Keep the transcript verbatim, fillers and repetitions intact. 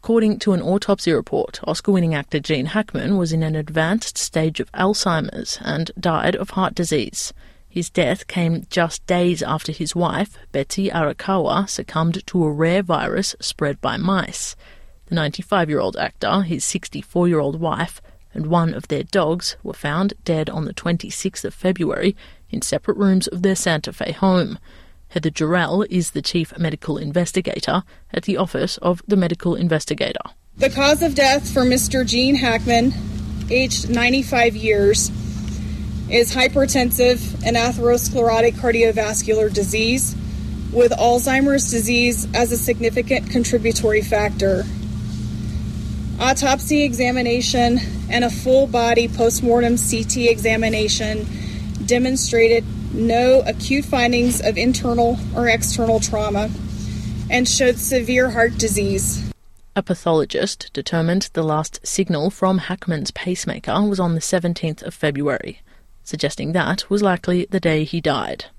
According to an autopsy report, Oscar-winning actor Gene Hackman was in an advanced stage of Alzheimer's and died of heart disease. His death came just days after his wife, Betsy Arakawa, succumbed to a rare virus spread by mice. The ninety-five-year-old actor, his sixty-four-year-old wife, and one of their dogs were found dead on the twenty-sixth of February in separate rooms of their Santa Fe home. Heather Jarrell is the chief medical investigator at the Office of the Medical Investigator. The cause of death for Mister Gene Hackman, aged ninety-five years, is hypertensive and atherosclerotic cardiovascular disease, with Alzheimer's disease as a significant contributory factor. Autopsy examination and a full-body postmortem C T examination demonstrated no acute findings of internal or external trauma and showed severe heart disease. A pathologist determined the last signal from Hackman's pacemaker was on the seventeenth of February, suggesting that was likely the day he died.